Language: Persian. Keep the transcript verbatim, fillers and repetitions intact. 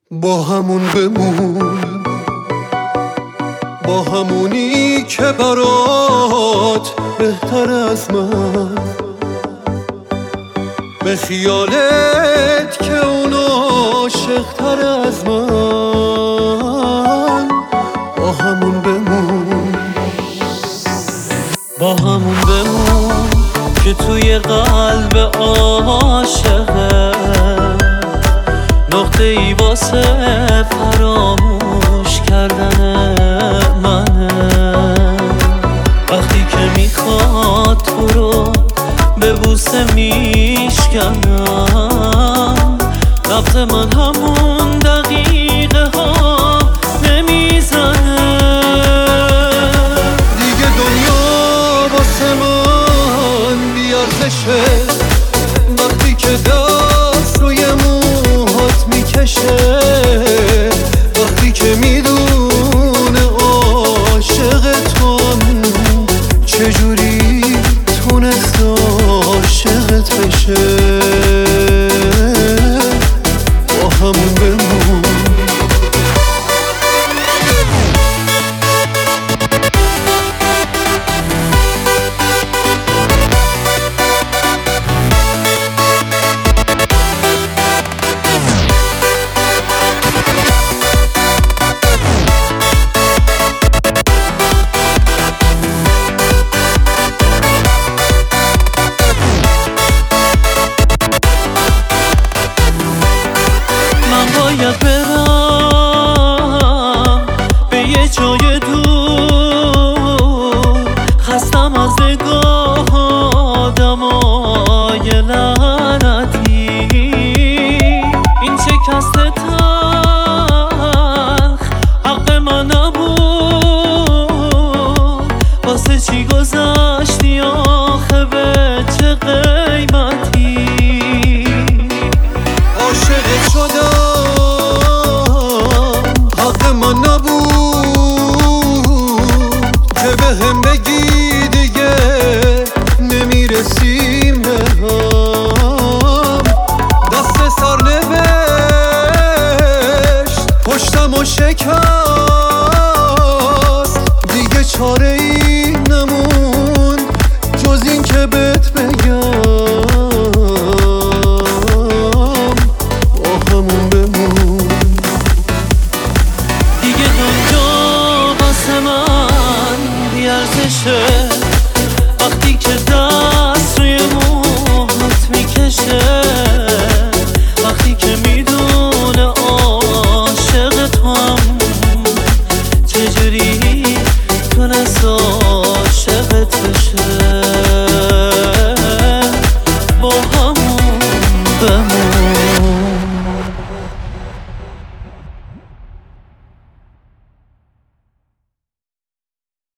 با همون بمون، با همونی که برات بهتر از من، به خیالت که اون عاشق‌تر از من. با همون بمون، با همون بمون که توی قلب عاشقه نقطه ای واسه فراموش کردن منه. وقتی که میخواد تو رو به بوسه میشکنم، نبض من همون دقیقه ها نمیزنه. دیگه دنیا واسه من بیارزشه وقتی که دست روی موهات میکشه، وقتی که میدونه عاشق توام، چجوری تونست عاشقت بشه. با همون بمون، باید برم به یه جای دور، خستم از نگاه آدمای لعنتی. این شکست تلخ حق من نبود، واسه چی گذشتی آخه به چه قیمتی. عاشقت شدم که به هم بگی دیگه نمیرسیم به هم. دست سرنوشت پشتم و شکست، دیگه چاره ای نمون جز این که بهت بگم. با همون بمون، دیگه دنیا واسه من بیارزشه وقتی که دست روی موهات میکشه، وقتی که میدونه عاشق توام، چجوری تونست عاشقت بشه.